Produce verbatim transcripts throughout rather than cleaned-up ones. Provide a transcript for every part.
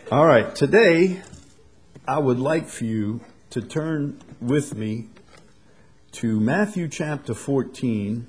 All right, today I would like for you to turn with me to Matthew chapter fourteen.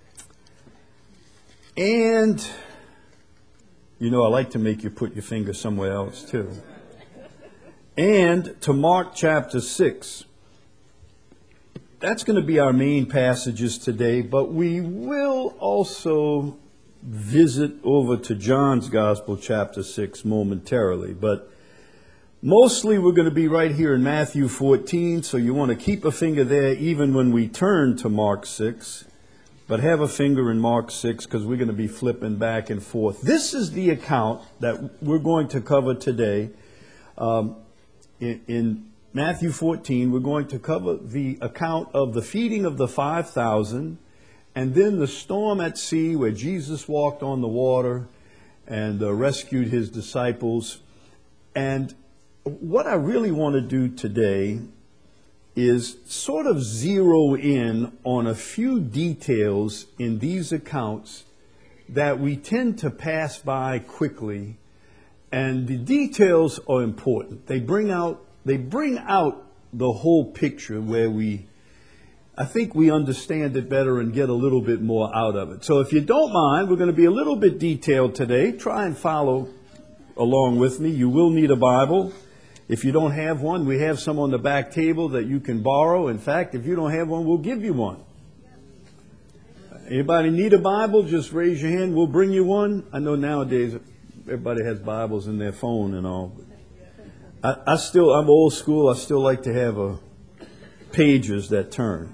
And, you know, I like to make you put your finger somewhere else too. And to Mark chapter six. That's going to be our main passages today, but we will also visit over to John's Gospel chapter six momentarily. But mostly we're going to be right here in Matthew fourteen, so you want to keep a finger there even when we turn to Mark six. But have a finger in Mark six because we're going to be flipping back and forth. This is the account that we're going to cover today. Um, in, in Matthew fourteen, we're going to cover the account of the feeding of the five thousand and then the storm at sea where Jesus walked on the water and uh, rescued his disciples. And what I really want to do today is sort of zero in on a few details in these accounts that we tend to pass by quickly. And the details are important. They bring out, they bring out the whole picture where we, I think we understand it better and get a little bit more out of it. So if you don't mind, we're going to be a little bit detailed today. Try and follow along with me. You will need a Bible. If you don't have one, we have some on the back table that you can borrow. In fact, if you don't have one, we'll give you one. Anybody need a Bible? Just raise your hand. We'll bring you one. I know nowadays everybody has Bibles in their phone and all. I, I still, I'm old school. I still like to have a pages that turn.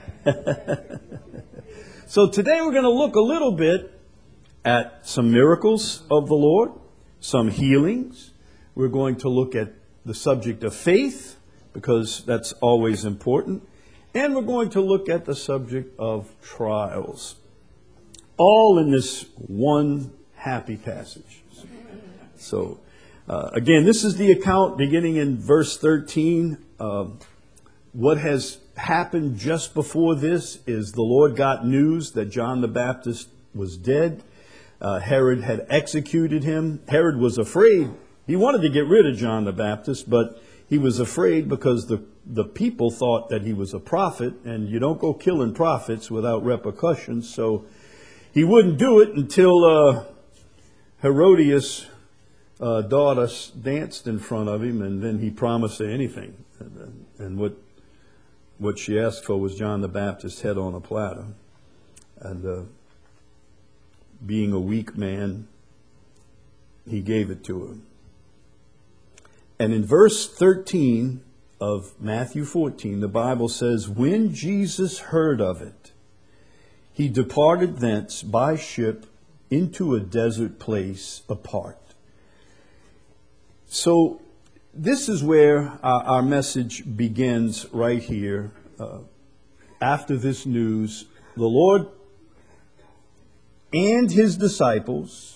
So today we're going to look a little bit at some miracles of the Lord, some healings. We're going to look at the subject of faith, because that's always important. And we're going to look at the subject of trials. All in this one happy passage. So, uh, again, this is the account beginning in verse thirteen. Uh, what has happened just before this is the Lord got news that John the Baptist was dead. Uh, Herod had executed him. Herod was afraid. He wanted to get rid of John the Baptist, but he was afraid because the, the people thought that he was a prophet, and you don't go killing prophets without repercussions. So he wouldn't do it until uh, Herodias' uh, daughter danced in front of him, and then he promised her anything. And, and what what she asked for was John the Baptist's head on a platter. And uh, being a weak man, he gave it to her. And in verse thirteen of Matthew fourteen, the Bible says, when Jesus heard of it, he departed thence by ship into a desert place apart. So this is where our, our message begins right here. Uh, after this news, the Lord and his disciples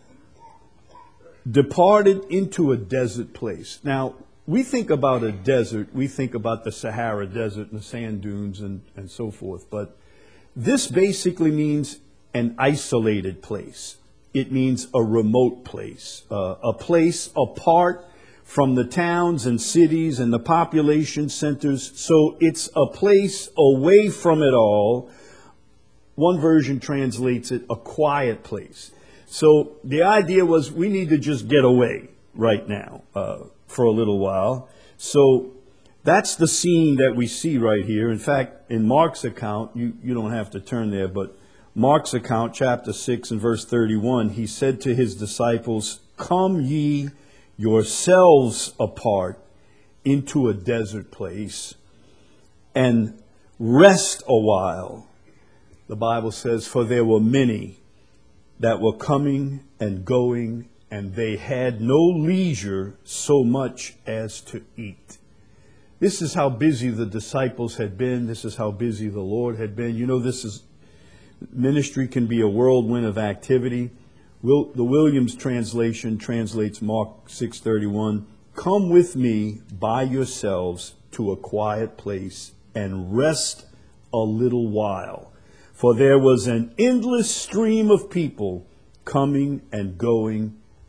departed into a desert place. Now, we think about a desert, we think about the Sahara Desert and the sand dunes and, and so forth. But this basically means an isolated place. It means a remote place, uh, a place apart from the towns and cities and the population centers. So it's a place away from it all. One version translates it a quiet place. So the idea was we need to just get away right now uh, for a little while. So that's the scene that we see right here. In fact, in Mark's account, you, you don't have to turn there, but Mark's account, chapter six and verse thirty-one, he said to his disciples, come ye yourselves apart into a desert place and rest a while. The Bible says, for there were many that were coming and going, and they had no leisure so much as to eat. This is how busy the disciples had been. This is how busy the Lord had been. You know, this is, ministry can be a whirlwind of activity. Will, the Williams translation translates Mark six thirty-one, come with me by yourselves to a quiet place and rest a little while. For there was an endless stream of people coming and going,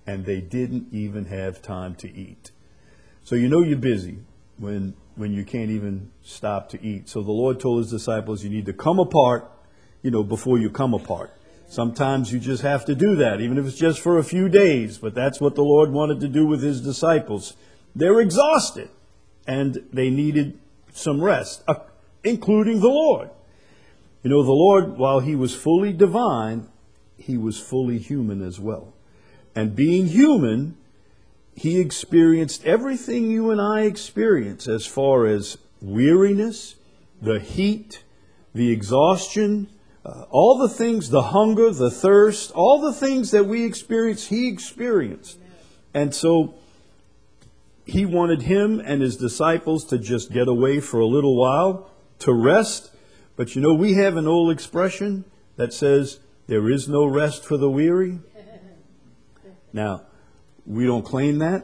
and they didn't even have time to eat. So you know you're busy when when you can't even stop to eat. So the Lord told his disciples, you need to come apart, you know, before you come apart. Sometimes you just have to do that, even if it's just for a few days. But that's what the Lord wanted to do with his disciples. They're exhausted, and they needed some rest, uh, including the Lord. You know, the Lord, while he was fully divine, he was fully human as well. And being human, he experienced everything you and I experience as far as weariness, the heat, the exhaustion, uh, all the things, the hunger, the thirst, all the things that we experience, he experienced. And so he wanted him and his disciples to just get away for a little while, to rest. But you know, we have an old expression that says, there is no rest for the weary. Now, we don't claim that.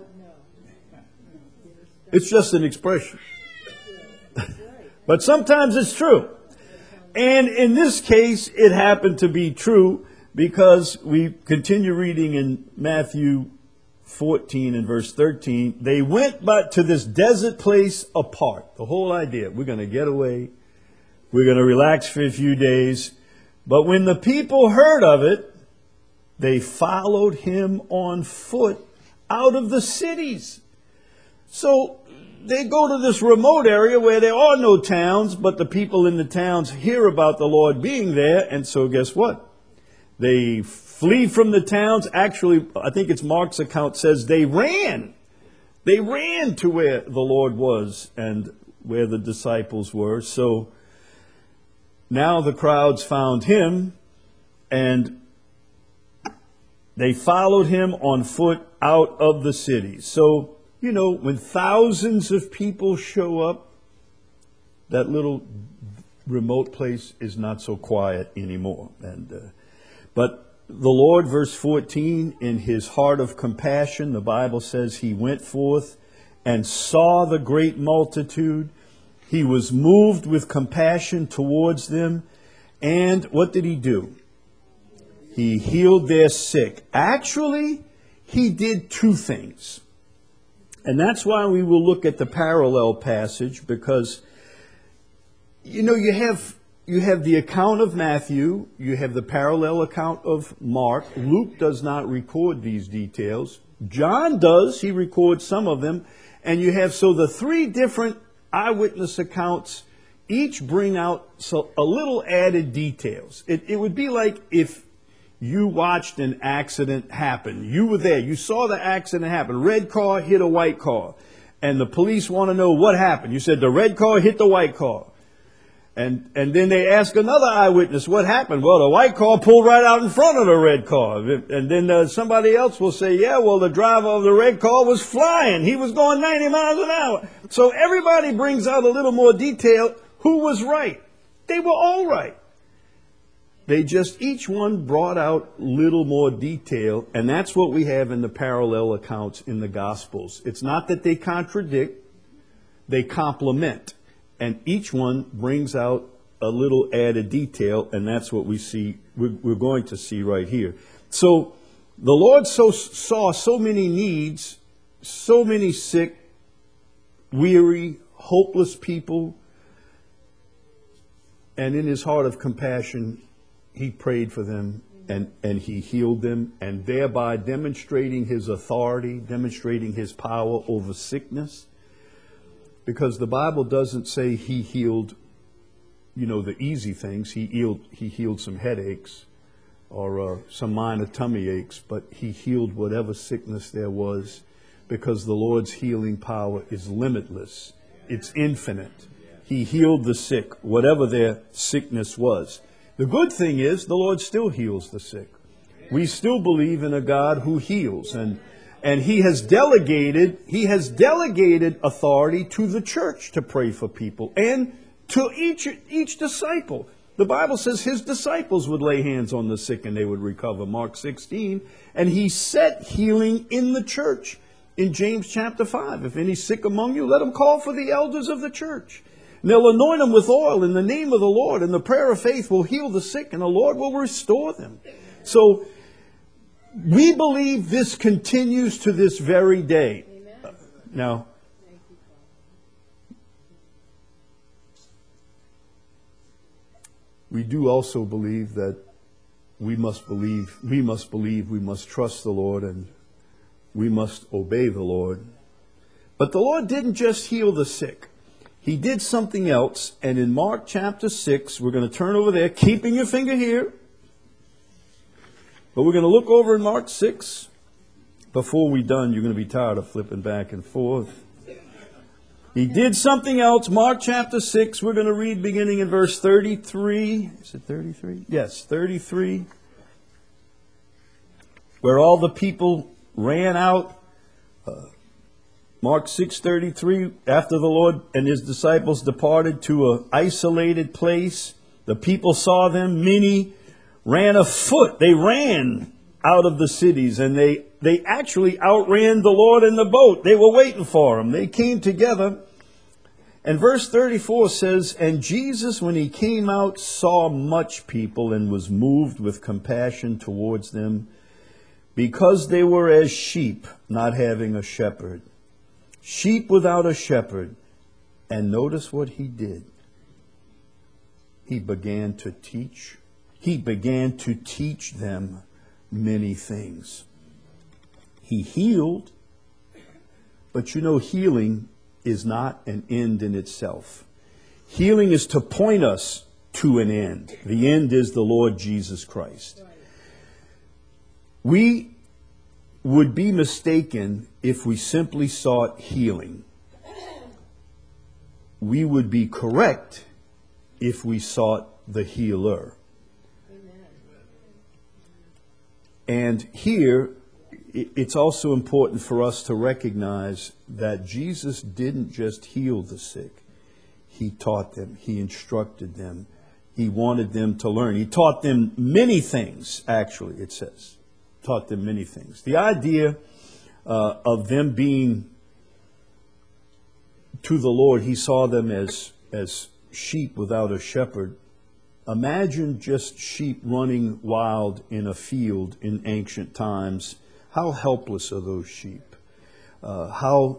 It's just an expression. But sometimes it's true. And in this case, it happened to be true because we continue reading in Matthew fourteen and verse thirteen. They went but to this desert place apart. The whole idea, we're going to get away. We're going to relax for a few days. But when the people heard of it, they followed him on foot out of the cities. So they go to this remote area where there are no towns, but the people in the towns hear about the Lord being there. And so guess what? They flee from the towns. Actually, I think it's Mark's account says they ran. They ran to where the Lord was and where the disciples were. So now the crowds found him, and they followed him on foot out of the city. So, you know, when thousands of people show up, that little remote place is not so quiet anymore. And uh, but the Lord, verse fourteen, in his heart of compassion, the Bible says he went forth and saw the great multitude. He was moved with compassion towards them. And what did he do? He healed their sick. Actually, he did two things. And that's why we will look at the parallel passage, because, you know, you have you have the account of Matthew, you have the parallel account of Mark. Luke does not record these details. John does. He records some of them. And you have, so the three different eyewitness accounts each bring out so a little added details. It, it would be like if you watched an accident happen. You were there. You saw the accident happen. Red car hit a white car. And the police want to know what happened. You said the red car hit the white car. And and then they ask another eyewitness, what happened? Well, the white car pulled right out in front of the red car. And then uh, somebody else will say, yeah, well, the driver of the red car was flying. He was going ninety miles an hour. So everybody brings out a little more detail. Who was right? They were all right. They just, each one brought out little more detail. And that's what we have in the parallel accounts in the Gospels. It's not that they contradict, they complement. And each one brings out a little added detail, and that's what we see, we're, we're going to see right here. So the Lord so saw so many needs, so many sick, weary, hopeless people, and in his heart of compassion, he prayed for them and, and he healed them, and thereby demonstrating his authority, demonstrating his power over sickness. Because the Bible doesn't say he healed, you know, the easy things. He healed, he healed some headaches or uh, some minor tummy aches, but he healed whatever sickness there was, because the Lord's healing power is limitless. It's infinite. He healed the sick, whatever their sickness was. The good thing is the Lord still heals the sick. We still believe in a God who heals, and And he has delegated, he has delegated authority to the church to pray for people, and to each, each disciple. The Bible says his disciples would lay hands on the sick and they would recover. Mark sixteen. And he set healing in the church in James chapter five. If any sick among you, let them call for the elders of the church. And they'll anoint them with oil in the name of the Lord, and the prayer of faith will heal the sick, and the Lord will restore them. So We believe this continues to this very day. Uh, now, we do also believe that we must believe, we must believe, we must trust the Lord, and we must obey the Lord. But the Lord didn't just heal the sick. He did something else. And in Mark chapter six, we're going to turn over there, keeping your finger here. But we're going to look over in Mark six. Before we're done, you're going to be tired of flipping back and forth. He did something else. Mark chapter six, we're going to read beginning in verse thirty-three. Is it thirty-three? Yes, thirty-three. Where all the people ran out. Uh, Mark six thirty-three, after the Lord and his disciples departed to an isolated place, the people saw them. Many ran afoot. They ran out of the cities, and they, they actually outran the Lord in the boat. They were waiting for him. They came together. And verse thirty-four says, and Jesus, when he came out, saw much people and was moved with compassion towards them, because they were as sheep not having a shepherd. Sheep without a shepherd. And notice what he did. He began to teach. He began to teach them many things. He healed. But you know, healing is not an end in itself. Healing is to point us to an end. The end is the Lord Jesus Christ. We would be mistaken if we simply sought healing. We would be correct if we sought the healer. And here, it's also important for us to recognize that Jesus didn't just heal the sick. He taught them. He instructed them. He wanted them to learn. He taught them many things, actually, it says. Taught them many things. The idea uh, of them being to the Lord, he saw them as, as sheep without a shepherd. Imagine just sheep running wild in a field in ancient times. How helpless are those sheep? Uh, how,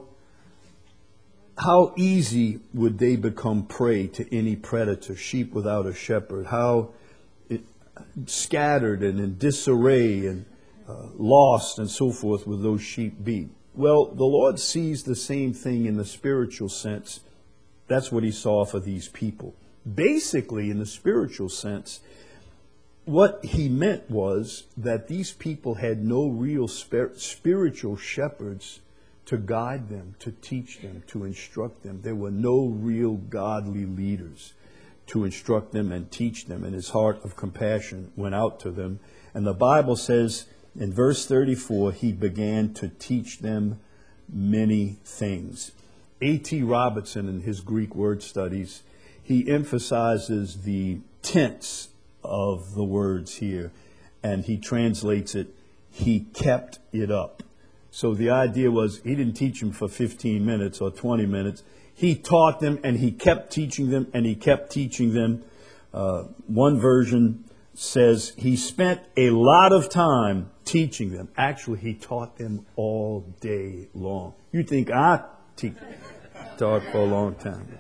how easy would they become prey to any predator, sheep without a shepherd? How it, scattered and in disarray and uh, lost and so forth would those sheep be? Well, the Lord sees the same thing in the spiritual sense. That's what he saw for these people. Basically, in the spiritual sense, what he meant was that these people had no real spir- spiritual shepherds to guide them, to teach them, to instruct them. There were no real godly leaders to instruct them and teach them. And his heart of compassion went out to them. And the Bible says in verse thirty-four, he began to teach them many things. A T Robertson, in his Greek word studies, he emphasizes the tense of the words here, and he translates it, he kept it up. So the idea was he didn't teach them for fifteen minutes or twenty minutes. He taught them, and he kept teaching them, and he kept teaching them. Uh, one version says he spent a lot of time teaching them. Actually, he taught them all day long. You think I te- taught for a long time.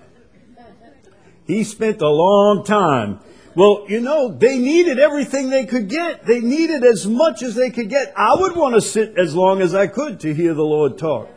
He spent a long time. Well, you know, they needed everything they could get. They needed as much as they could get. I would want to sit as long as I could to hear the Lord talk.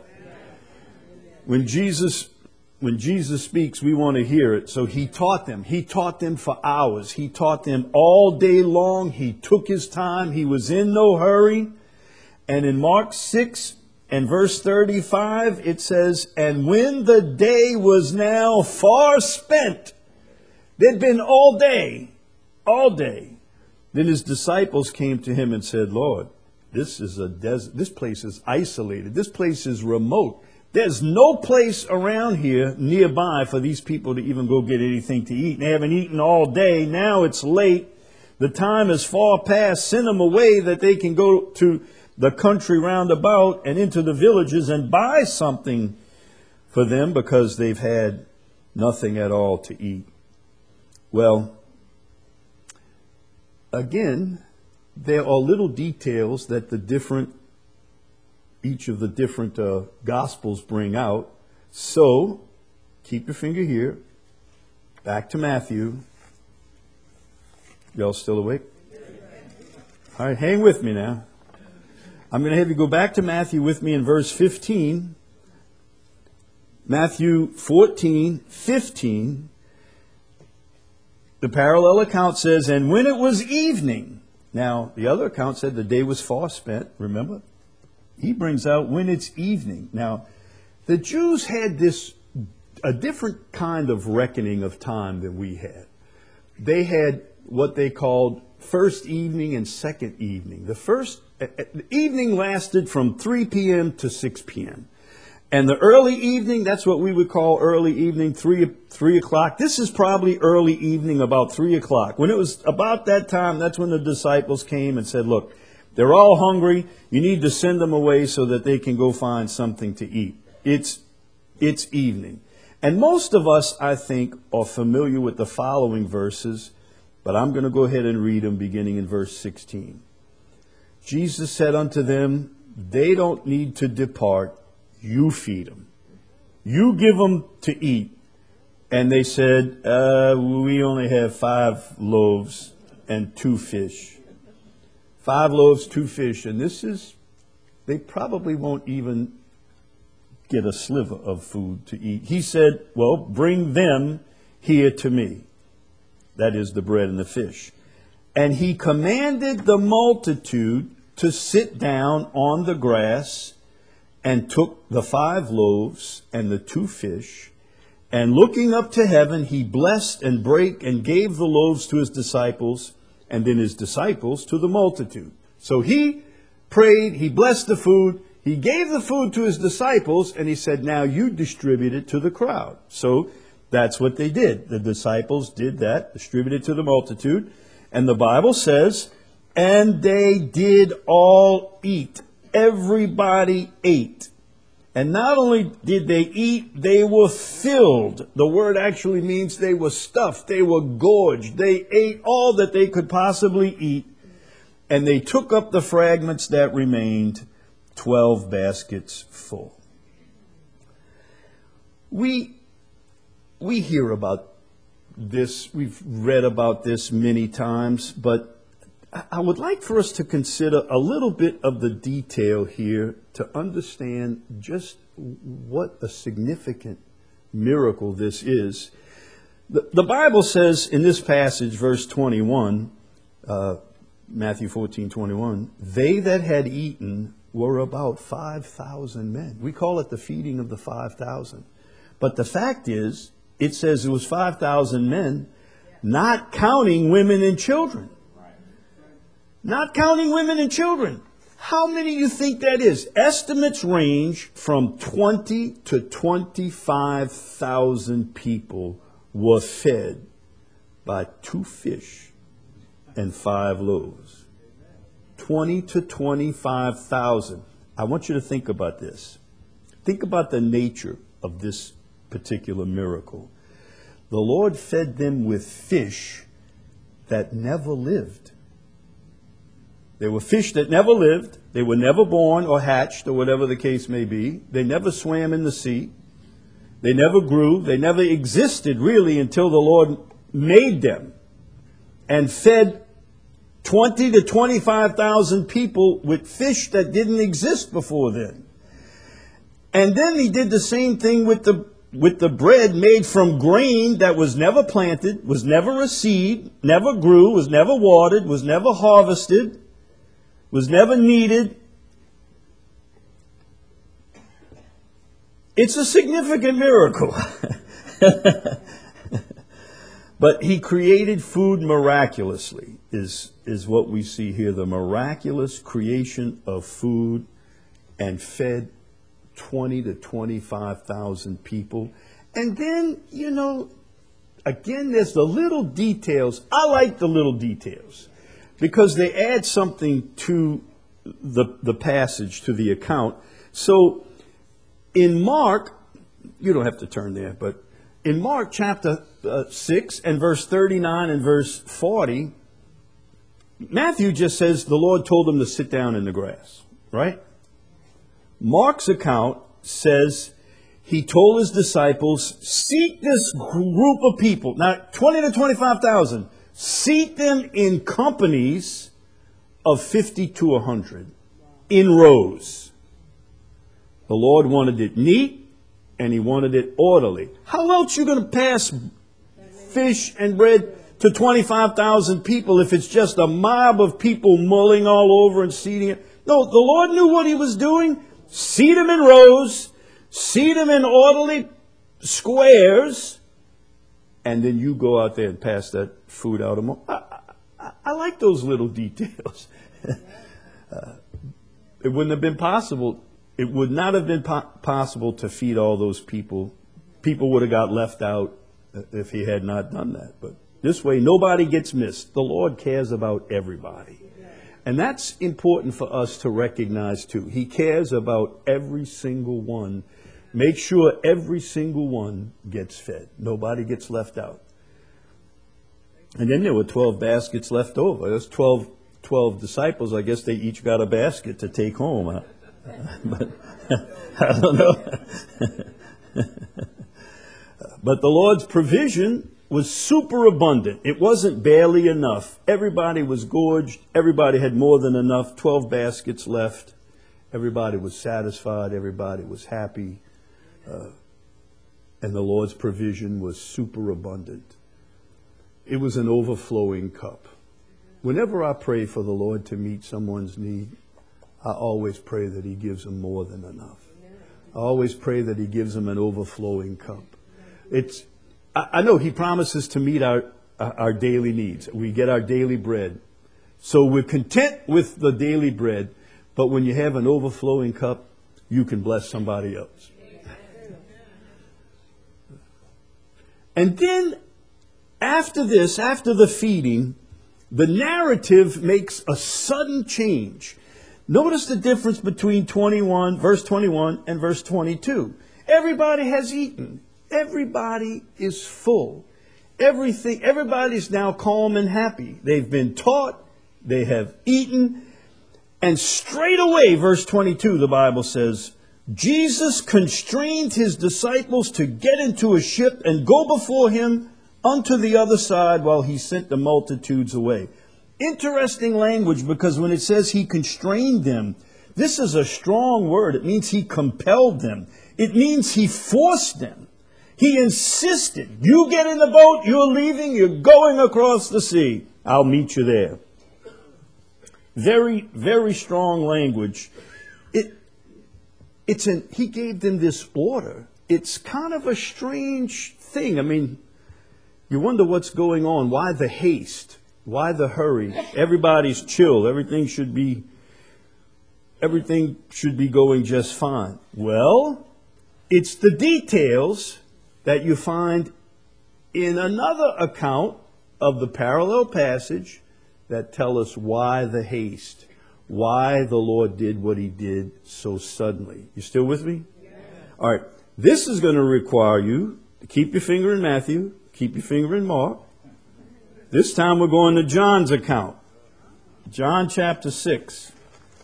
When Jesus, when Jesus speaks, we want to hear it. So he taught them. He taught them for hours. He taught them all day long. He took his time. He was in no hurry. And in Mark six and verse thirty-five, it says, and when the day was now far spent, they'd been all day, all day. Then his disciples came to him and said, Lord, this is a desert. This place is isolated. This place is remote. There's no place around here nearby for these people to even go get anything to eat. They haven't eaten all day. Now it's late. The time is far past. Send them away that they can go to the country round about and into the villages and buy something for them, because they've had nothing at all to eat. Well, again, there are little details that the different, each of the different uh, Gospels bring out. So, keep your finger here. Back to Matthew. Y'all still awake? All right, hang with me now. I'm going to have you go back to Matthew with me in verse fifteen. Matthew fourteen, fifteen. The parallel account says, and when it was evening. Now, the other account said the day was far spent, remember? He brings out when it's evening. Now, the Jews had this, a different kind of reckoning of time than we had. They had what they called first evening and second evening. The first uh, the evening lasted from three p.m. to six p.m. And the early evening, that's what we would call early evening, three, three o'clock. This is probably early evening, about three o'clock. When it was about that time, that's when the disciples came and said, look, they're all hungry. You need to send them away so that they can go find something to eat. It's, it's evening. And most of us, I think, are familiar with the following verses, but I'm going to go ahead and read them beginning in verse sixteen. Jesus said unto them, they don't need to depart. You feed them. You give them to eat. And they said, uh, we only have five loaves and two fish. Five loaves, two fish. And this is, they probably won't even get a sliver of food to eat. He said, well, bring them here to me. That is the bread and the fish. And he commanded the multitude to sit down on the grass, and took the five loaves and the two fish, and looking up to heaven, he blessed and brake and gave the loaves to his disciples, and then his disciples to the multitude. So he prayed, he blessed the food, he gave the food to his disciples, and he said, now you distribute it to the crowd. So that's what they did. The disciples did that, distributed to the multitude. And the Bible says, and they did all eat. Everybody ate. And not only did they eat, they were filled. The word actually means they were stuffed. They were gorged. They ate all that they could possibly eat. And they took up the fragments that remained, twelve baskets full. We, we hear about this. We've read about this many times, but I would like for us to consider a little bit of the detail here to understand just what a significant miracle this is. The, the Bible says in this passage, verse twenty-one, uh, Matthew fourteen, twenty-one, they that had eaten were about five thousand men. We call it the feeding of the five thousand. But the fact is, it says it was five thousand men, not counting women and children. Not counting women and children. How many do you think that is? Estimates range from twenty to twenty-five thousand people were fed by two fish and five loaves. twenty to twenty-five thousand. I want you to think about this. Think about the nature of this particular miracle. The Lord fed them with fish that never lived. They were fish that never lived. They were never born or hatched or whatever the case may be. They never swam in the sea. They never grew. They never existed really until the Lord made them and fed twenty to twenty-five thousand people with fish that didn't exist before then. And then he did the same thing with the with the bread made from grain that was never planted, was never a seed, never grew, was never watered, was never harvested, was never needed. It's a significant miracle. But he created food miraculously, is, is what we see here. The miraculous creation of food, and fed twenty to twenty-five thousand people. And then, you know, again, there's the little details. I like the little details, because they add something to the, the passage, to the account. So in Mark, you don't have to turn there, but in Mark chapter uh, six and verse thirty-nine and verse forty, Matthew just says the Lord told him to sit down in the grass, right? Mark's account says he told his disciples, seat this group of people. Now, twenty to twenty-five thousand. Seat them in companies of fifty to one hundred in rows. The Lord wanted it neat and he wanted it orderly. How else are you going to pass fish and bread to twenty-five thousand people if it's just a mob of people mulling all over and seating it? No, the Lord knew what he was doing. Seat them in rows, seat them in orderly squares, and then you go out there and pass that food out. Among. I, I, I like those little details. uh, it wouldn't have been possible. It would not have been po- possible to feed all those people. People would have got left out if he had not done that. But this way, nobody gets missed. The Lord cares about everybody. And that's important for us to recognize too. He cares about every single one. Make sure every single one gets fed. Nobody gets left out. And then there were twelve baskets left over. There's twelve, twelve disciples. I guess they each got a basket to take home. Huh? But I don't know. But the Lord's provision was super abundant. It wasn't barely enough. Everybody was gorged. Everybody had more than enough. Twelve baskets left. Everybody was satisfied. Everybody was happy. Uh, and the Lord's provision was super abundant. It was an overflowing cup. Whenever I pray for the Lord to meet someone's need, I always pray that he gives them more than enough. I always pray that he gives them an overflowing cup. It's, I, I know he promises to meet our, our daily needs. We get our daily bread. So we're content with the daily bread, but when you have an overflowing cup, you can bless somebody else. And then after this, after the feeding, the narrative makes a sudden change. Notice the difference between twenty-one, verse twenty-one and verse twenty-two. Everybody has eaten. Everybody is full. Everything, everybody's now calm and happy. They've been taught. They have eaten. And straight away, verse twenty-two, the Bible says, Jesus constrained his disciples to get into a ship and go before him unto the other side while he sent the multitudes away. Interesting language, because when it says he constrained them, this is a strong word. It means he compelled them. It means he forced them. He insisted, you get in the boat, you're leaving, you're going across the sea. I'll meet you there. Very, very strong language. It, it's an, he gave them this order. It's kind of a strange thing. I mean, you wonder what's going on. Why the haste? Why the hurry? Everybody's chill. Everything should be, everything should be going just fine. Well, it's the details that you find in another account of the parallel passage that tell us why the haste, why the Lord did what he did so suddenly. You still with me? Yeah. All right. This is going to require you to keep your finger in Matthew, keep your finger in Mark. This time we're going to John's account. John chapter six.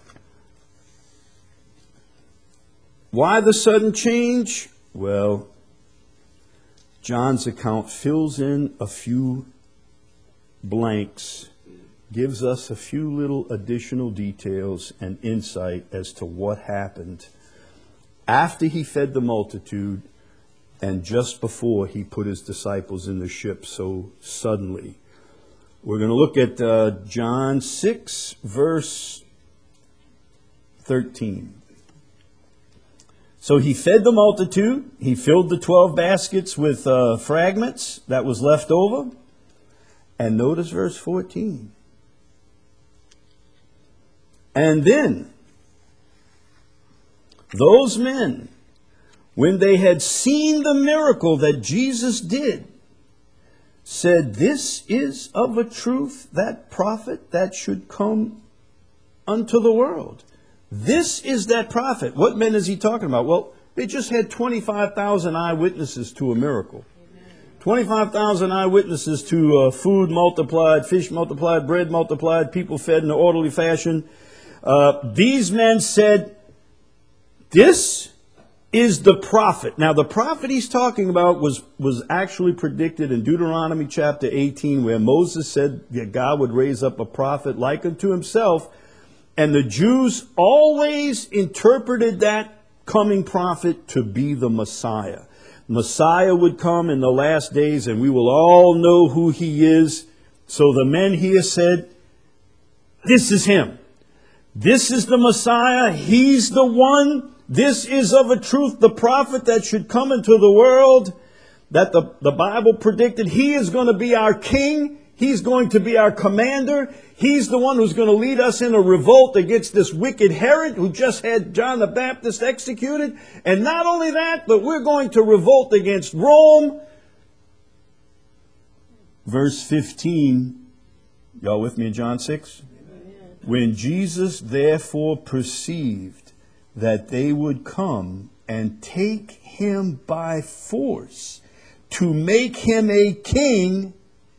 Why the sudden change? Well, John's account fills in a few blanks, gives us a few little additional details and insight as to what happened after he fed the multitude and just before he put his disciples in the ship so suddenly. We're going to look at uh, John six, verse thirteen. So he fed the multitude. He filled the twelve baskets with uh, fragments that was left over. And notice verse fourteen. And then those men, when they had seen the miracle that Jesus did, said, this is of a truth that prophet that should come unto the world. This is that prophet. What men is he talking about? Well, they just had twenty-five thousand eyewitnesses to a miracle. twenty-five thousand eyewitnesses to uh, food multiplied, fish multiplied, bread multiplied, people fed in an orderly fashion. Uh, these men said, this is the prophet. Now, the prophet he's talking about was, was actually predicted in Deuteronomy chapter eighteen, where Moses said that God would raise up a prophet like unto himself. And the Jews always interpreted that coming prophet to be the Messiah. Messiah would come in the last days, and we will all know who he is. So the men here said, this is him. This is the Messiah. He's the one. This is of a truth the prophet that should come into the world, that the, the Bible predicted. He is going to be our king. He's going to be our commander. He's the one who's going to lead us in a revolt against this wicked Herod who just had John the Baptist executed. And not only that, but we're going to revolt against Rome. Verse fifteen. Y'all with me in John six? Amen. When Jesus therefore perceived that they would come and take him by force to make him a king,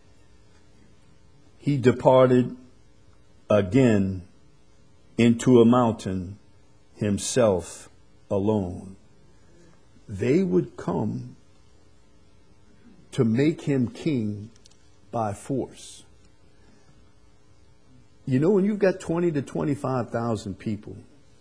he departed again into a mountain himself alone. They would come to make him king by force. You know, when you've got twenty to twenty-five thousand people,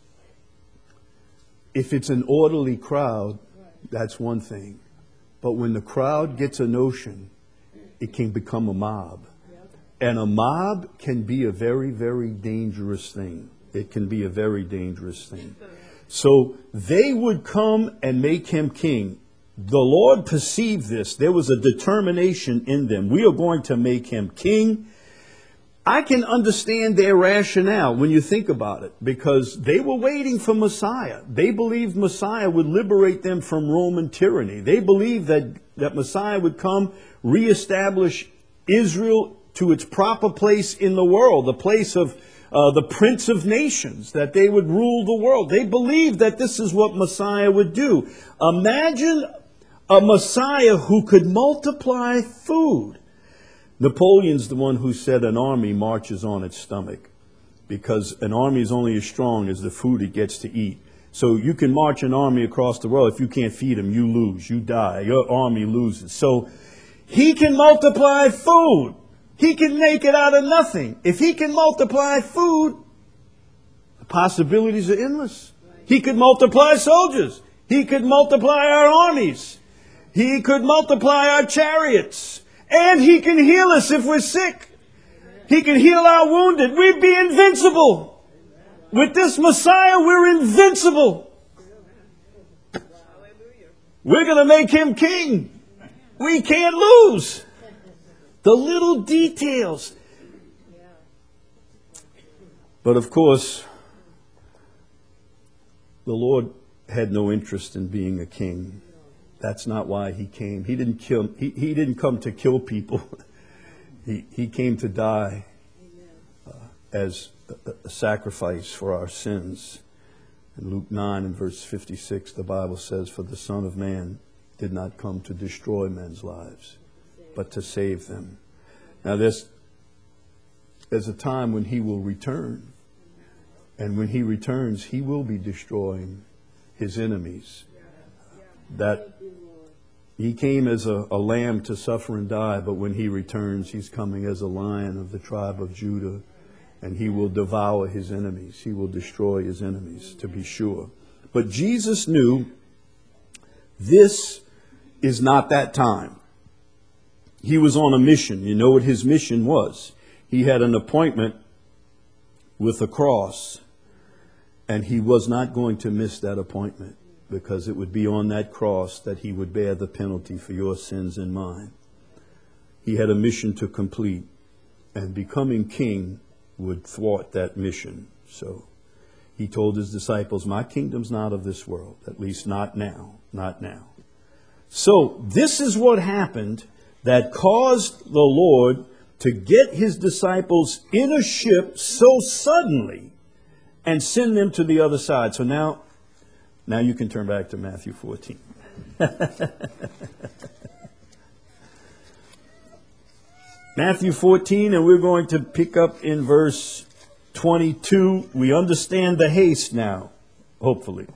if it's an orderly crowd, that's one thing. But when the crowd gets a notion, it can become a mob. And a mob can be a very, very dangerous thing. It can be a very dangerous thing. So they would come and make him king. The Lord perceived this. There was a determination in them. We are going to make him king. I can understand their rationale when you think about it, because they were waiting for Messiah. They believed Messiah would liberate them from Roman tyranny. They believed that, that Messiah would come, reestablish Israel to its proper place in the world, the place of uh, the Prince of Nations, that they would rule the world. They believed that this is what Messiah would do. Imagine a Messiah who could multiply food. Napoleon's the one who said an army marches on its stomach, because an army is only as strong as the food it gets to eat. So you can march an army across the world. If you can't feed them, you lose. You die. Your army loses. So he can multiply food. He can make it out of nothing. If he can multiply food, the possibilities are endless. He could multiply soldiers. He could multiply our armies. He could multiply our chariots. And he can heal us if we're sick. He can heal our wounded. We'd be invincible. With this Messiah, we're invincible. We're going to make him king. We can't lose. The little details. But of course, the Lord had no interest in being a king. That's not why he came. He didn't kill. He, he didn't come to kill people. he, he came to die uh, as a, a sacrifice for our sins. In Luke nine and verse fifty-six, the Bible says, "For the Son of Man did not come to destroy men's lives, but to save them." Now there's, there's a time when he will return. And when he returns, he will be destroying his enemies. That he came as a, a lamb to suffer and die, but when he returns, he's coming as a lion of the tribe of Judah, and he will devour his enemies. He will destroy his enemies, to be sure. But Jesus knew this is not that time. He was on a mission. You know what his mission was? He had an appointment with a cross, and he was not going to miss that appointment, because it would be on that cross that he would bear the penalty for your sins and mine. He had a mission to complete, and becoming king would thwart that mission. So he told his disciples, "My kingdom's not of this world, at least not now, not now." So this is what happened that caused the Lord to get his disciples in a ship so suddenly and send them to the other side. So now, now you can turn back to Matthew fourteen. Matthew fourteen, and we're going to pick up in verse twenty-two. We understand the haste now, hopefully.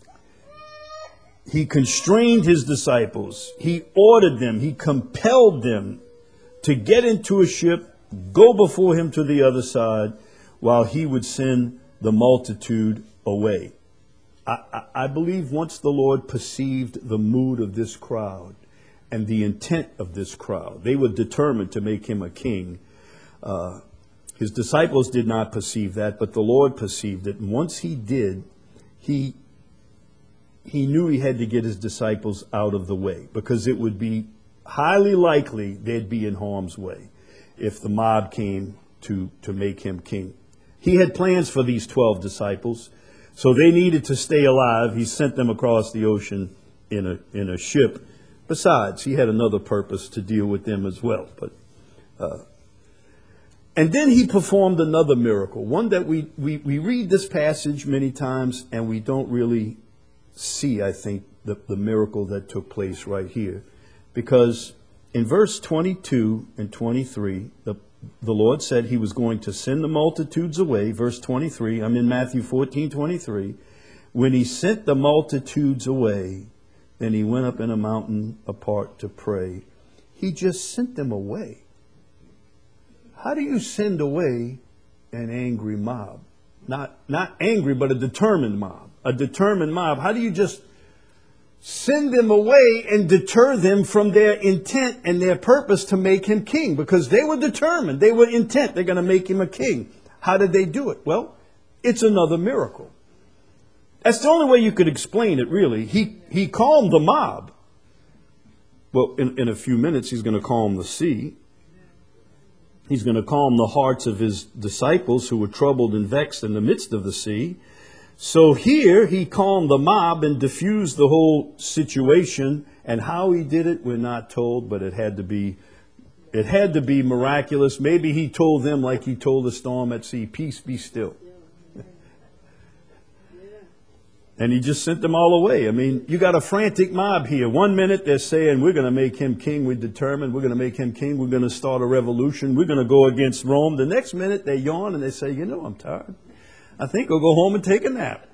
He constrained his disciples. He ordered them. He compelled them to get into a ship, go before him to the other side, while he would send the multitude away. I, I, I believe once the Lord perceived the mood of this crowd and the intent of this crowd, they were determined to make him a king. Uh, his disciples did not perceive that, but the Lord perceived it. And once he did, he he knew he had to get his disciples out of the way, because it would be highly likely they'd be in harm's way if the mob came to, to make him king. He had plans for these twelve disciples, so they needed to stay alive. He sent them across the ocean in a in a ship. Besides, he had another purpose to deal with them as well. But uh, and then he performed another miracle, one that we, we, we read this passage many times and we don't really see, I think, the, the miracle that took place right here. Because in verse twenty-two and twenty-three, the, the Lord said he was going to send the multitudes away. Verse twenty-three, I'm in Matthew fourteen, twenty-three. When he sent the multitudes away, then he went up in a mountain apart to pray. He just sent them away. How do you send away an angry mob? Not, not angry, but a determined mob. A determined mob. How do you just send them away and deter them from their intent and their purpose to make him king? Because they were determined. They were intent. They're going to make him a king. How did they do it? Well, it's another miracle. That's the only way you could explain it, really. He, he calmed the mob. Well, in, in a few minutes, he's going to calm the sea. He's going to calm the hearts of his disciples who were troubled and vexed in the midst of the sea. So here he calmed the mob and diffused the whole situation. And how he did it, we're not told, but it had to be, it had to be miraculous. Maybe he told them like he told the storm at sea, peace, be still. And he just sent them all away. I mean, you got a frantic mob here. One minute they're saying, we're going to make him king. We're determined. We're going to make him king. We're going to start a revolution. We're going to go against Rome. The next minute they yawn and they say, you know, I'm tired. I think I'll go home and take a nap.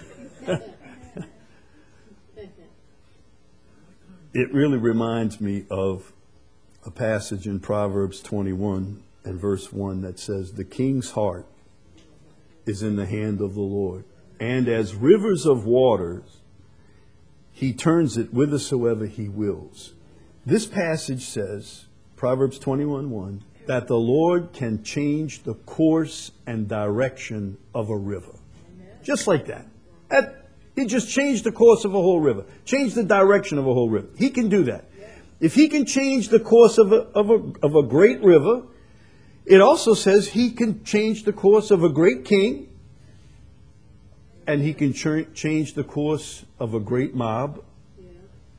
It really reminds me of a passage in Proverbs twenty-one and verse one that says, the king's heart is in the hand of the Lord. And as rivers of waters, he turns it whithersoever he wills. This passage says, Proverbs twenty-one one, that the Lord can change the course and direction of a river. Amen. Just like that. that. He just changed the course of a whole river. Changed the direction of a whole river. He can do that. Yeah. If he can change the course of a, of, a, of a great river, it also says he can change the course of a great king. And he can ch- change the course of a great mob. Yeah.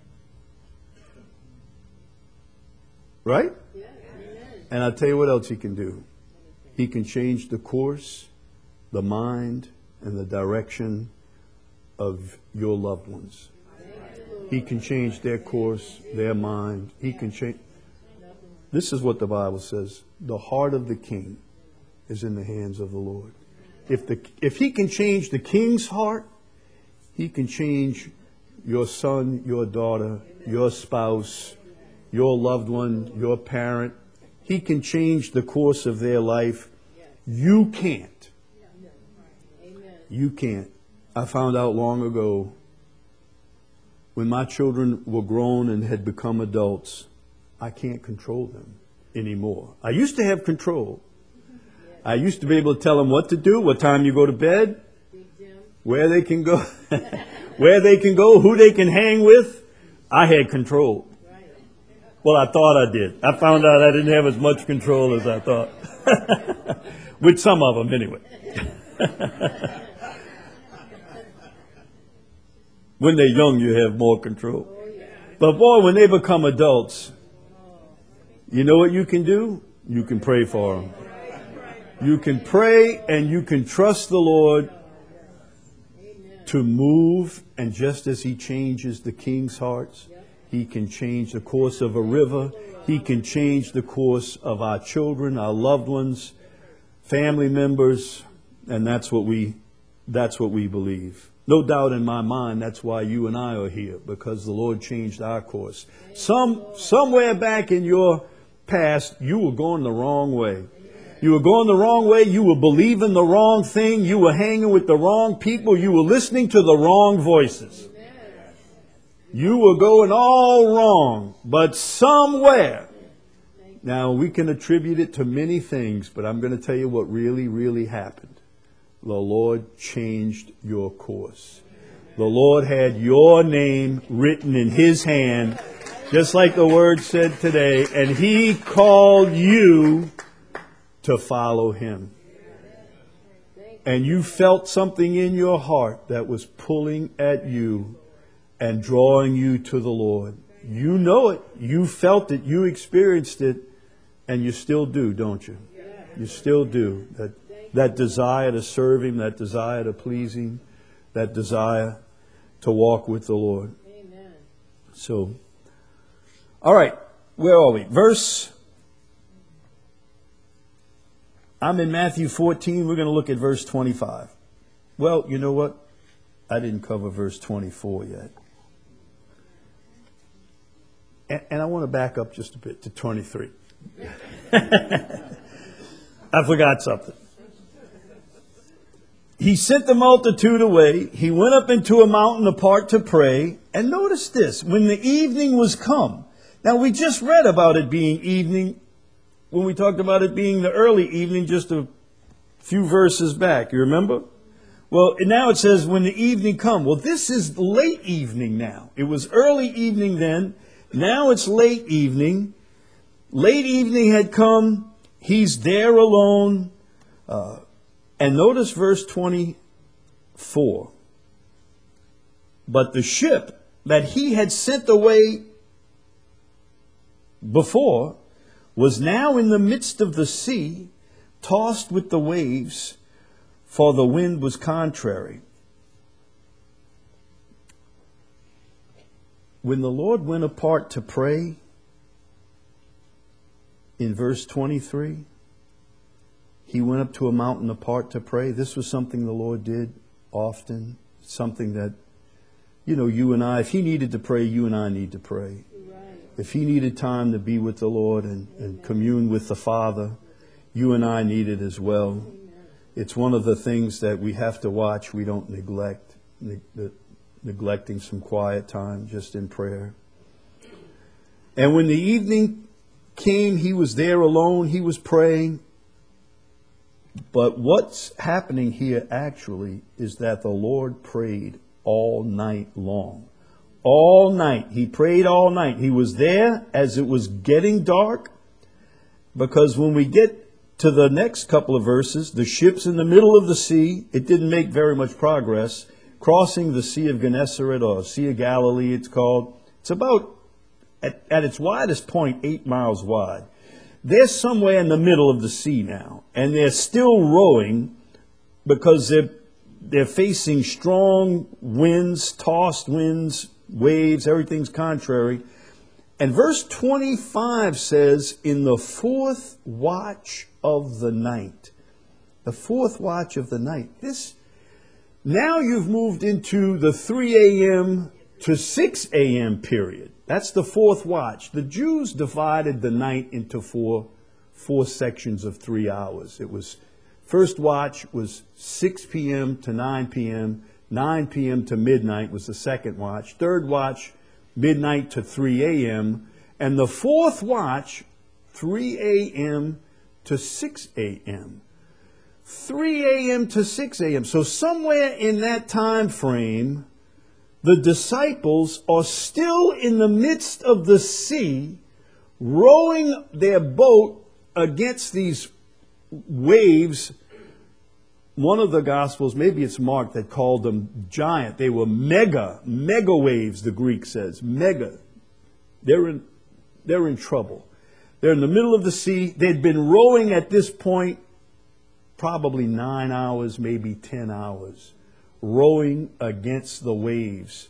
Right? Yeah. And I'll tell you what else he can do. He can change the course, the mind, and the direction of your loved ones. He can change their course, their mind. He can change. This is what the Bible says. The heart of the king is in the hands of the Lord. If the if he can change the king's heart, he can change your son, your daughter, your spouse, your loved one, your parent. He can change the course of their life. You can't. You can't. I found out long ago, when my children were grown and had become adults, I can't control them anymore. I used to have control. I used to be able to tell them what to do, what time you go to bed, where they can go, where they can go, who they can hang with. I had control. Well, I thought I did. I found out I didn't have as much control as I thought. With some of them, anyway. When they're young, you have more control. But boy, when they become adults, you know what you can do? You can pray for them. You can pray and you can trust the Lord to move. And just as he changes the king's hearts, He can change the course of a river. He can change the course of our children, our loved ones, family members, and that's what we that's what we believe. No doubt in my mind, that's why you and I are here, because the Lord changed our course. Some somewhere back in your past, you were going the wrong way. You were going the wrong way. You were believing the wrong thing. You were hanging with the wrong people. You were listening to the wrong voices. You were going all wrong. But somewhere, now we can attribute it to many things, but I'm going to tell you what really, really happened. The Lord changed your course. The Lord had your name written in His hand, just like the Word said today, and He called you to follow Him. And you felt something in your heart that was pulling at you and drawing you to the Lord. You know it. You felt it. You experienced it. And you still do, don't you? You still do. That, that desire to serve Him, that desire to please Him, that desire to walk with the Lord. Amen. So, all right. Where are we? Verse... I'm in Matthew fourteen. We're going to look at verse twenty-five. Well, you know what? I didn't cover verse twenty-four yet. And, and I want to back up just a bit to twenty-three. I forgot something. He sent the multitude away. He went up into a mountain apart to pray. And notice this, when the evening was come. Now, we just read about it being evening when we talked about it being the early evening just a few verses back. You remember? Well, now it says when the evening come. Well, this is late evening now. It was early evening then. Now it's late evening. Late evening had come. He's there alone. Uh, and notice verse twenty-four. But the ship that he had sent away before was now in the midst of the sea, tossed with the waves, for the wind was contrary. When the Lord went apart to pray, in verse twenty-three, He went up to a mountain apart to pray. This was something the Lord did often, something that, you know, you and I, if He needed to pray, you and I need to pray. If He needed time to be with the Lord and, and commune with the Father, you and I need it as well. It's one of the things that we have to watch. We don't neglect, ne- the, neglecting some quiet time just in prayer. And when the evening came, He was there alone. He was praying. But what's happening here actually is that the Lord prayed all night long. All night. He prayed all night. He was there as it was getting dark, because when we get to the next couple of verses, the ship's in the middle of the sea. It didn't make very much progress. Crossing the Sea of Gennesaret, or Sea of Galilee it's called. It's about, at, at its widest point, eight miles wide. They're somewhere in the middle of the sea now, and they're still rowing because they're, they're facing strong winds, tossed winds, waves, everything's contrary. And verse twenty-five says, in the fourth watch of the night. The fourth watch of the night. This, now you've moved into the three a.m. to six a.m. period. That's the fourth watch. The Jews divided the night into four, four sections of three hours. It was, first watch was six p.m. to nine p.m., nine p.m. to midnight was the second watch. Third watch, midnight to three a.m. And the fourth watch, three a.m. to six a.m. three a.m. to six a.m. So somewhere in that time frame, the disciples are still in the midst of the sea, rowing their boat against these waves. One of the Gospels, maybe it's Mark, that called them giant. They were mega, mega waves, the Greek says. Mega. They're in, they're in trouble. They're in the middle of the sea. They'd been rowing at this point probably nine hours, maybe ten hours, rowing against the waves.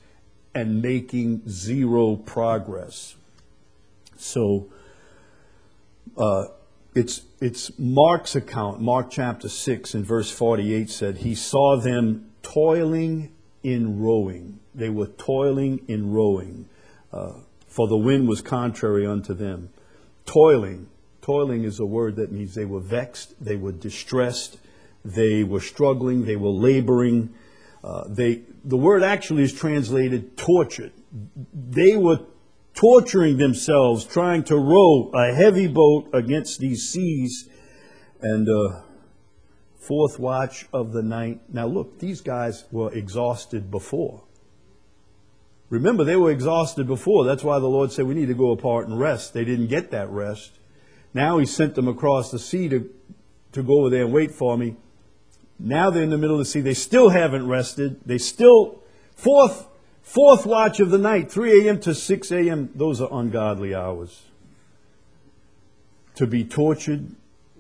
and making zero progress. So uh, it's it's Mark's account. Mark chapter six and verse forty-eight said, he saw them toiling in rowing. They were toiling in rowing, uh, for the wind was contrary unto them. Toiling. Toiling is a word that means they were vexed, they were distressed, they were struggling, they were laboring. Uh, they the word actually is translated tortured. They were torturing themselves, trying to row a heavy boat against these seas. And uh, fourth watch of the night. Now look, these guys were exhausted before. Remember, they were exhausted before. That's why the Lord said we need to go apart and rest. They didn't get that rest. Now he sent them across the sea to, to go over there and wait for me. Now they're in the middle of the sea. They still haven't rested. They still, fourth, fourth watch of the night, three a.m. to six a.m., those are ungodly hours. To be tortured,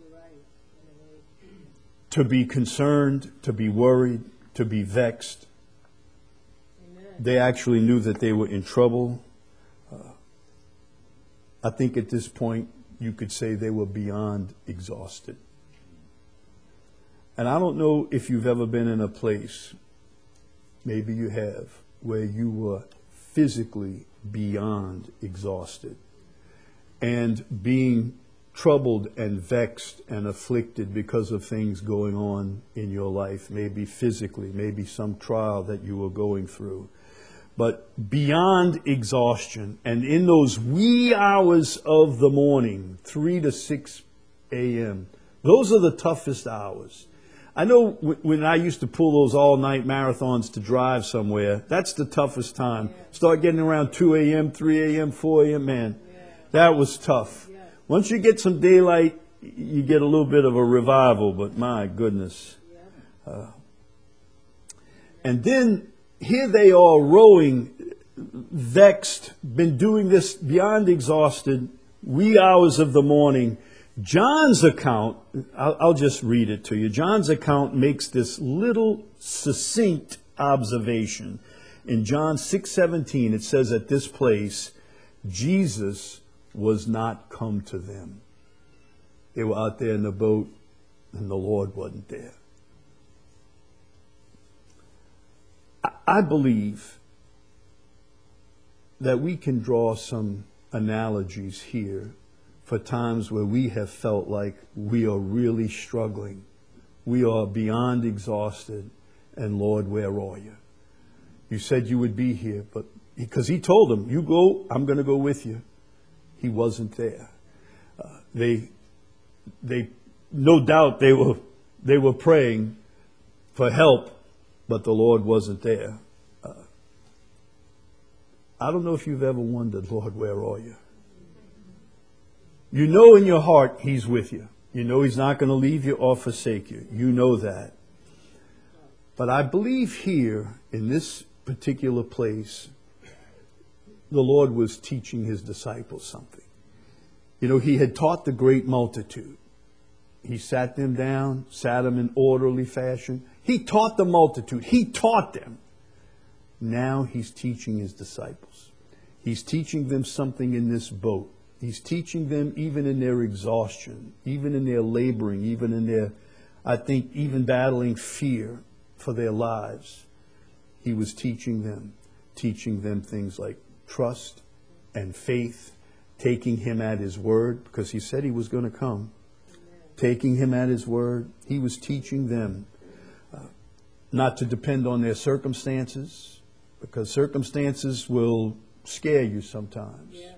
to be concerned, to be worried, to be vexed. They actually knew that they were in trouble. Uh, I think at this point, you could say they were beyond exhausted. And I don't know if you've ever been in a place, maybe you have, where you were physically beyond exhausted and being troubled and vexed and afflicted because of things going on in your life, maybe physically, maybe some trial that you were going through. But beyond exhaustion, and in those wee hours of the morning, three to six a.m., those are the toughest hours. I know when I used to pull those all-night marathons to drive somewhere, that's the toughest time. Start getting around two a.m., three a.m., four a.m., man, that was tough. Once you get some daylight, you get a little bit of a revival, but my goodness. Uh, and then here they are rowing, vexed, been doing this beyond exhausted, wee hours of the morning. John's account, I'll, I'll just read it to you. John's account makes this little succinct observation. In John six seventeen, it says at this place, Jesus was not come to them. They were out there in the boat and the Lord wasn't there. I believe that we can draw some analogies here for times where we have felt like we are really struggling. We are beyond exhausted. And Lord, where are you? You said you would be here, but because he told them, you go, I'm going to go with you. He wasn't there. Uh, they, they, no doubt they were, they were praying for help, but the Lord wasn't there. Uh, I don't know if you've ever wondered, Lord, where are you? You know in your heart he's with you. You know he's not going to leave you or forsake you. You know that. But I believe here in this particular place, the Lord was teaching his disciples something. You know, he had taught the great multitude. He sat them down, sat them in orderly fashion. He taught the multitude. He taught them. Now he's teaching his disciples. He's teaching them something in this boat. He's teaching them even in their exhaustion, even in their laboring, even in their, I think, even battling fear for their lives. He was teaching them, teaching them things like trust and faith, taking him at his word, because he said he was going to come. Taking him at his word. He was teaching them uh, not to depend on their circumstances, because circumstances will scare you sometimes. Yeah.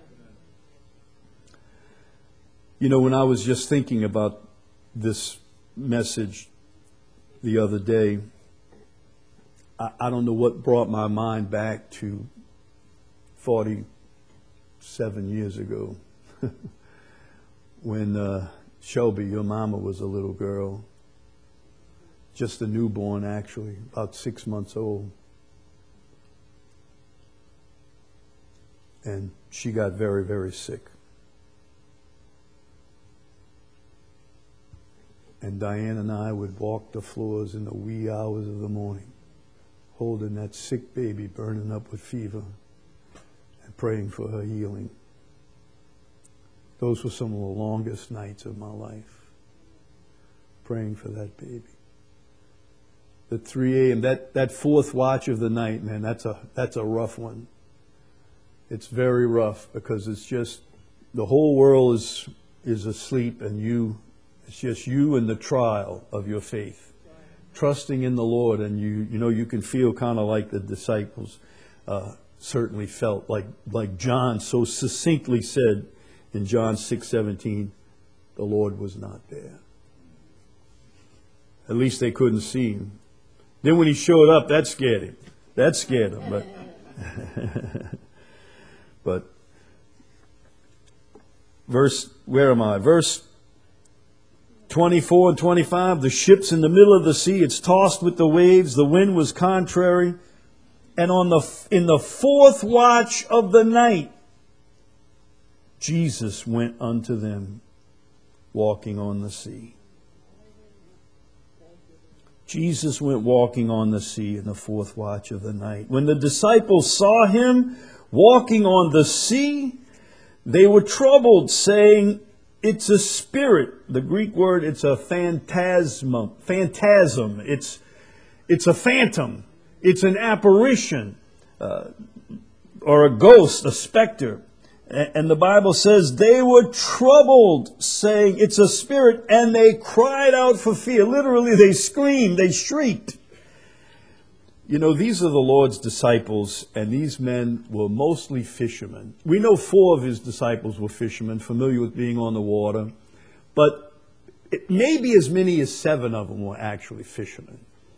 You know, when I was just thinking about this message the other day, I, I don't know what brought my mind back to forty-seven years ago when uh, Shelby, your mama, was a little girl, just a newborn actually, about six months old. And she got very, very sick. And Diane and I would walk the floors in the wee hours of the morning, holding that sick baby burning up with fever and praying for her healing. Those were some of the longest nights of my life, praying for that baby. At three a.m., that, that fourth watch of the night, man, that's a, that's a rough one. It's very rough because it's just, the whole world is, is asleep and you, it's just you and the trial of your faith. Trusting in the Lord, and you, you know, you can feel kind of like the disciples uh, certainly felt, like, like John so succinctly said in John six seventeen, the Lord was not there. At least they couldn't see him. Then when he showed up, that scared him. That scared him. But, but verse, where am I? Verse twenty-four and twenty-five, the ship's in the middle of the sea. It's tossed with the waves. The wind was contrary. And on the in the fourth watch of the night, Jesus went unto them, walking on the sea. Jesus went walking on the sea in the fourth watch of the night. When the disciples saw him walking on the sea, they were troubled, saying, it's a spirit. The Greek word, it's a phantasm. Phantasm. It's, it's a phantom. It's an apparition, uh, or a ghost, a specter. And the Bible says they were troubled, saying, it's a spirit, and they cried out for fear. Literally, they screamed, they shrieked. You know, these are the Lord's disciples, and these men were mostly fishermen. We know four of his disciples were fishermen, familiar with being on the water, but it, maybe as many as seven of them were actually fishermen.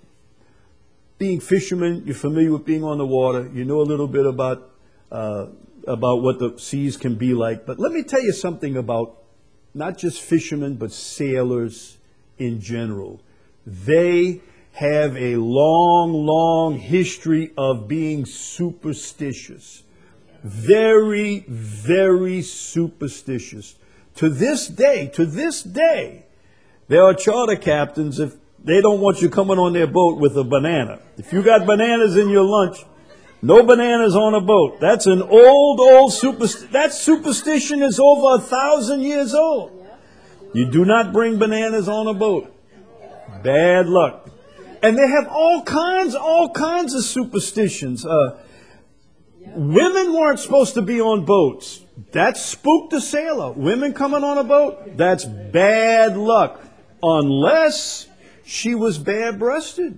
Being fishermen, you're familiar with being on the water, you know a little bit about uh, about what the seas can be like. But let me tell you something about not just fishermen, but sailors in general. They have a long, long history of being superstitious. Very, very superstitious. To this day, to this day, there are charter captains, if they don't want you coming on their boat with a banana. If you got bananas in your lunch, no bananas on a boat. That's an old, old superstition. That superstition is over a thousand years old. You do not bring bananas on a boat. Bad luck. And they have all kinds, all kinds of superstitions. Uh, women weren't supposed to be on boats. That spooked a sailor. Women coming on a boat, that's bad luck. Unless she was bare-breasted.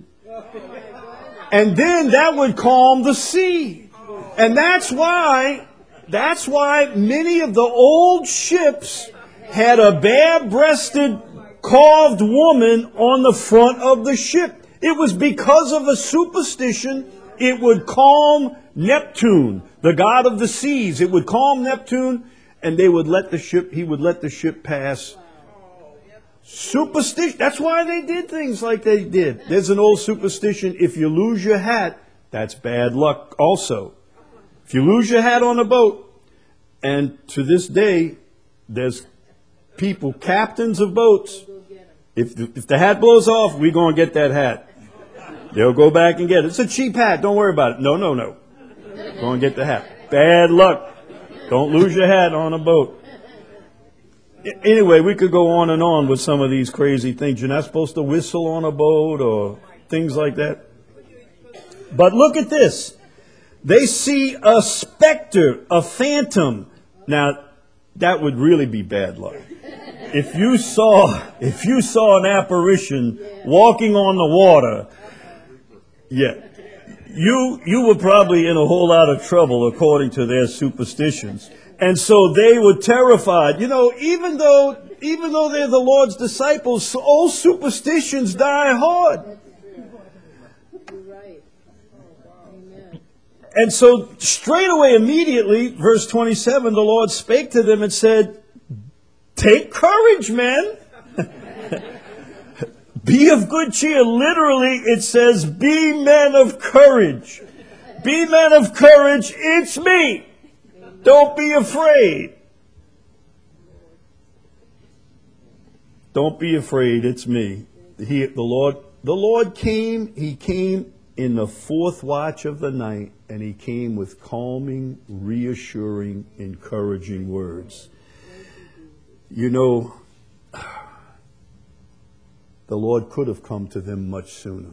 And then that would calm the sea. And that's why, that's why many of the old ships had a bare-breasted, carved woman on the front of the ship. It was because of a superstition. It would calm Neptune, the god of the seas. It would calm Neptune, and they would let the ship, he would let the ship pass. Superstition. That's why they did things like they did. There's an old superstition. If you lose your hat, that's bad luck also. If you lose your hat on a boat, and to this day, there's people, captains of boats. If the, if the hat blows off, we're going to get that hat. They'll go back and get it. It's a cheap hat. Don't worry about it. No, no, no. Go and get the hat. Bad luck. Don't lose your hat on a boat. Anyway, we could go on and on with some of these crazy things. You're not supposed to whistle on a boat or things like that. But look at this. They see a specter, a phantom. Now, that would really be bad luck. If you saw, if you saw an apparition walking on the water, yeah, you, you were probably in a whole lot of trouble according to their superstitions. And so they were terrified. You know, even though, even though they're the Lord's disciples, old superstitions die hard. And so straight away, immediately, verse twenty-seven, the Lord spake to them and said, take courage, men. Be of good cheer. Literally, it says, be men of courage. Be men of courage. It's me. Don't be afraid. Don't be afraid. It's me. He, the Lord, the Lord came. He came in the fourth watch of the night, and he came with calming, reassuring, encouraging words. You know, the Lord could have come to them much sooner.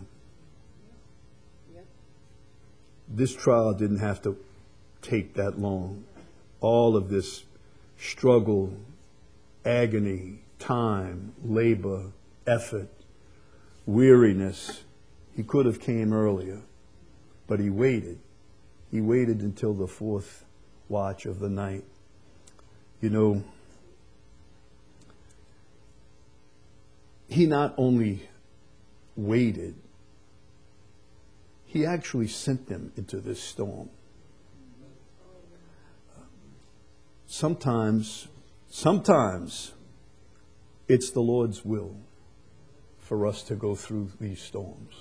This trial didn't have to take that long. All of this struggle, agony, time, labor, effort, weariness, he could have came earlier, but he waited. He waited until the fourth watch of the night. You know, he not only waited, he actually sent them into this storm. Sometimes, sometimes it's the Lord's will for us to go through these storms.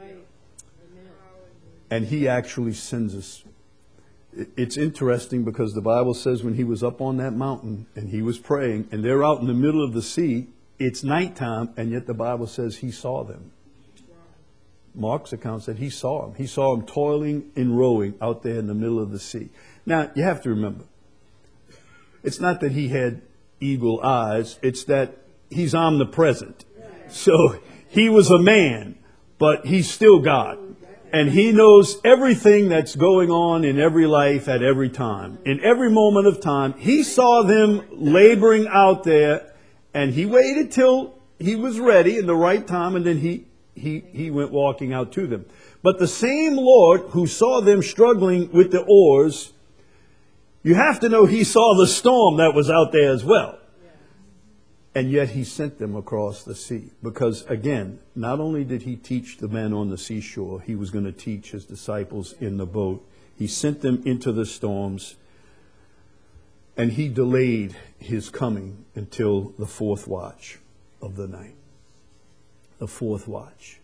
And he actually sends us. It's interesting because the Bible says when he was up on that mountain and he was praying and they're out in the middle of the sea, it's nighttime, and yet the Bible says he saw them. Mark's account said he saw them. He saw them toiling and rowing out there in the middle of the sea. Now, you have to remember, it's not that he had eagle eyes. It's that he's omnipresent. So he was a man, but he's still God. And he knows everything that's going on in every life at every time. In every moment of time, he saw them laboring out there, and he waited till he was ready in the right time, and then he, he, he went walking out to them. But the same Lord who saw them struggling with the oars, you have to know he saw the storm that was out there as well. And yet he sent them across the sea. Because again, not only did he teach the men on the seashore, he was going to teach his disciples in the boat. He sent them into the storms. And he delayed his coming until the fourth watch of the night. The fourth watch.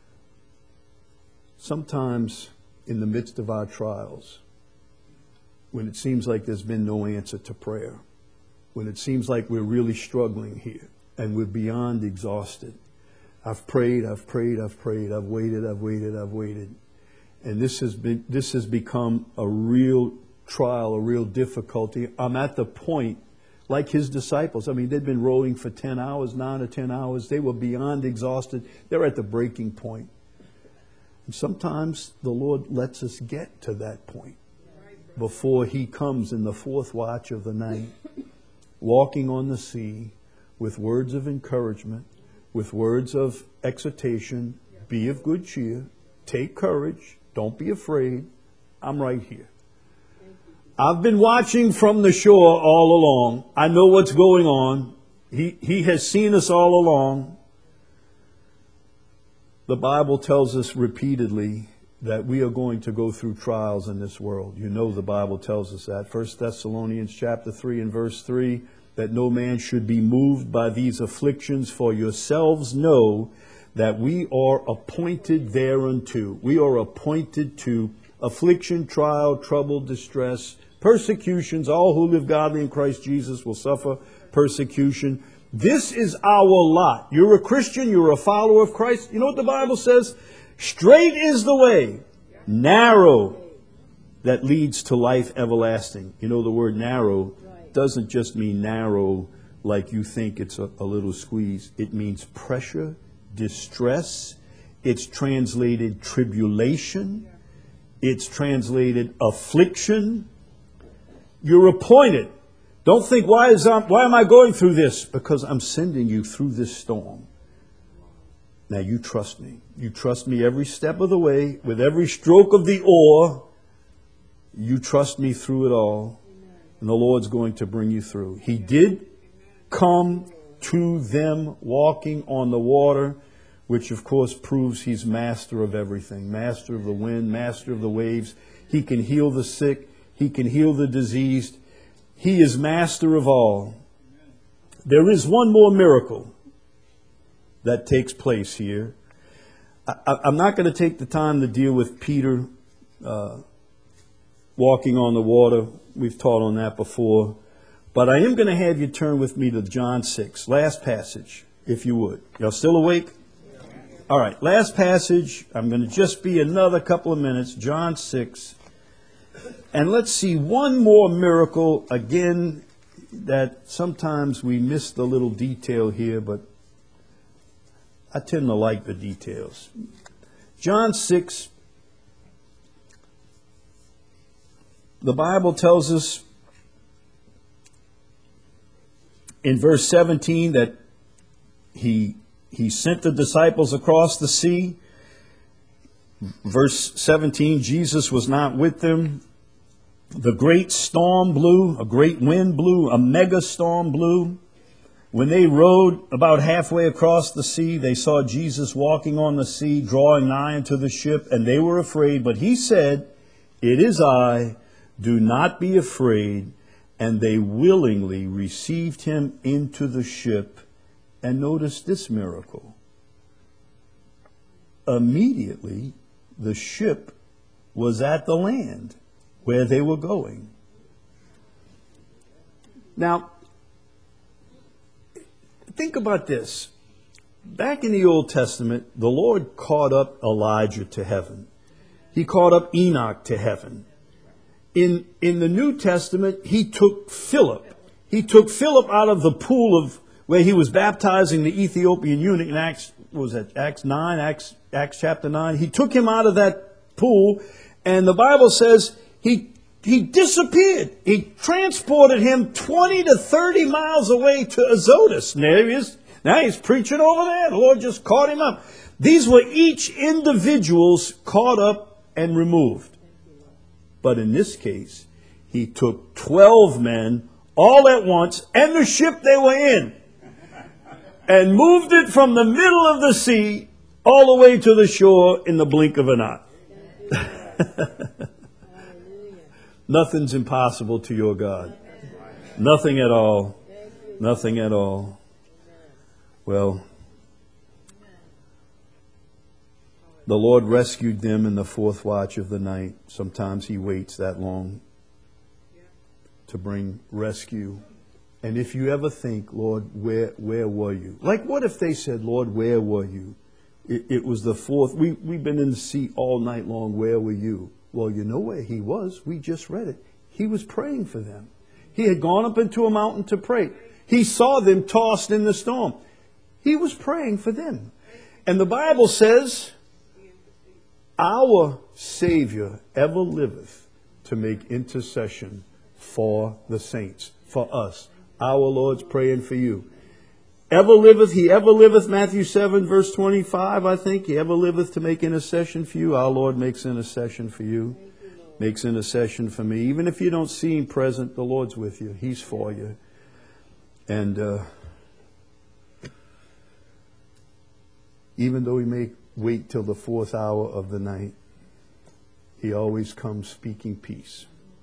Sometimes in the midst of our trials, when it seems like there's been no answer to prayer, when it seems like we're really struggling here and we're beyond exhausted. I've prayed, I've prayed, I've prayed, I've waited, I've waited, I've waited. And this has been, this has become a real trial, a real difficulty. I'm at the point, like his disciples. I mean, they'd been rowing for ten hours, nine or ten hours. They were beyond exhausted. They're at the breaking point. And sometimes the Lord lets us get to that point before he comes in the fourth watch of the night, walking on the sea with words of encouragement, with words of exhortation. Be of good cheer. Take courage. Don't be afraid. I'm right here. I've been watching from the shore all along. I know what's going on. He, he has seen us all along. The Bible tells us repeatedly that we are going to go through trials in this world. You know the Bible tells us that. First Thessalonians chapter three and verse three, that no man should be moved by these afflictions, for yourselves know that we are appointed thereunto. We are appointed to affliction, trial, trouble, distress, persecutions. All who live godly in Christ Jesus will suffer persecution. This is our lot. You're a Christian, you're a follower of Christ. You know what the Bible says? Straight is the way, narrow, that leads to life everlasting. You know, the word narrow doesn't just mean narrow like you think it's a, a little squeeze. It means pressure, distress. It's translated tribulation. It's translated affliction. You're appointed. Don't think, why is I, why am I going through this? Because I'm sending you through this storm. Now you trust me. You trust me every step of the way, with every stroke of the oar. You trust me through it all. And the Lord's going to bring you through. He did come to them walking on the water, which of course proves he's master of everything. Master of the wind, master of the waves. He can heal the sick. He can heal the diseased. He is master of all. There is one more miracle that takes place here. I, I'm not going to take the time to deal with Peter uh, walking on the water. We've taught on that before. But I am going to have you turn with me to John six, last passage, if you would. Y'all still awake? All right, last passage. I'm going to just be another couple of minutes. John six. And let's see one more miracle again, that sometimes we miss the little detail here, but I tend to like the details. John six, the Bible tells us in verse seventeen that he, he sent the disciples across the sea. Verse seventeen, Jesus was not with them. The great storm blew, a great wind blew, a mega storm blew. When they rowed about halfway across the sea, they saw Jesus walking on the sea, drawing nigh unto the ship, and they were afraid. But he said, "It is I, do not be afraid." And they willingly received him into the ship. And notice this miracle. Immediately, the ship was at the land where they were going. Now, think about this. Back in the Old Testament, the Lord caught up Elijah to heaven. He caught up Enoch to heaven. In, in the New Testament, he took Philip. He took Philip out of the pool of where he was baptizing the Ethiopian eunuch in Acts, what was that, Acts nine, Acts, Acts chapter nine. He took him out of that pool, and the Bible says he he disappeared. He transported him twenty to thirty miles away to Azotus. And there he is. Now he's preaching over there. The Lord just caught him up. These were each individuals caught up and removed. But in this case, he took twelve men all at once and the ship they were in and moved it from the middle of the sea all the way to the shore in the blink of an eye. Nothing's impossible to your God. Nothing at all. Nothing at all. Well, the Lord rescued them in the fourth watch of the night. Sometimes he waits that long to bring rescue. And if you ever think, Lord, where where were you? Like, what if they said, Lord, where were you? It, it was the fourth. We, we've been in the sea all night long. Where were you? Well, you know where he was. We just read it. He was praying for them. He had gone up into a mountain to pray. He saw them tossed in the storm. He was praying for them. And the Bible says, our Savior ever liveth to make intercession for the saints, for us. Our Lord's praying for you. Ever liveth, he ever liveth, Matthew seven, verse twenty-five, I think. He ever liveth to make intercession for you. Our Lord makes intercession for you. Makes intercession for me. Even if you don't see him present, the Lord's with you. He's for you. And uh, even though he may wait till the fourth hour of the night, he always comes speaking peace.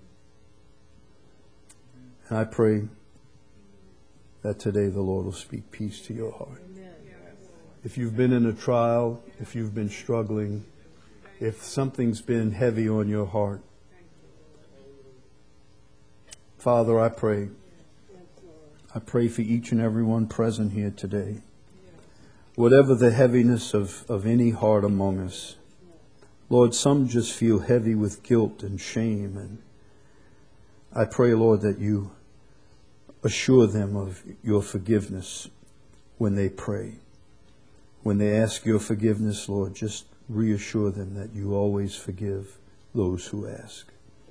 And I pray that today the Lord will speak peace to your heart. If you've been in a trial, if you've been struggling, if something's been heavy on your heart, Father, I pray. I pray for each and every one present here today. Whatever the heaviness of, of any heart among us, Lord, some just feel heavy with guilt and shame. And I pray, Lord, that you assure them of your forgiveness when they pray. When they ask your forgiveness, Lord, just reassure them that you always forgive those who ask.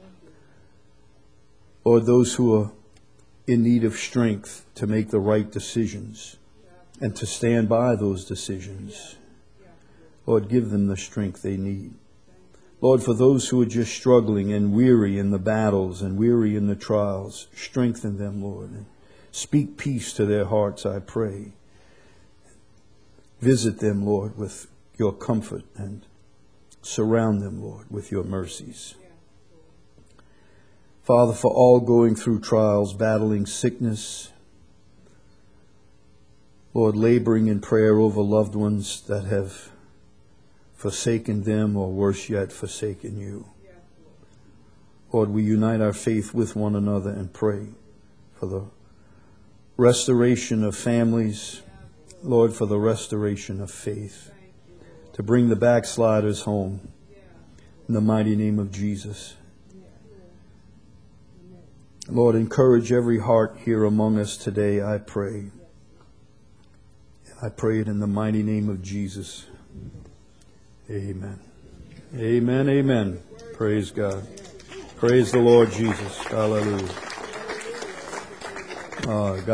Or those who are in need of strength to make the right decisions and to stand by those decisions. Lord, give them the strength they need. Lord, for those who are just struggling and weary in the battles and weary in the trials, strengthen them, Lord. And speak peace to their hearts, I pray. Visit them, Lord, with your comfort and surround them, Lord, with your mercies. Father, for all going through trials, battling sickness, Lord, laboring in prayer over loved ones that have forsaken them or worse yet, forsaken you. Lord, we unite our faith with one another and pray for the restoration of families, Lord, for the restoration of faith. to bring the backsliders home. In the mighty name of Jesus. Lord, encourage every heart here among us today, I pray. I pray it in the mighty name of Jesus. Amen. Amen, amen. Praise God. Praise the Lord Jesus. Hallelujah. Uh, God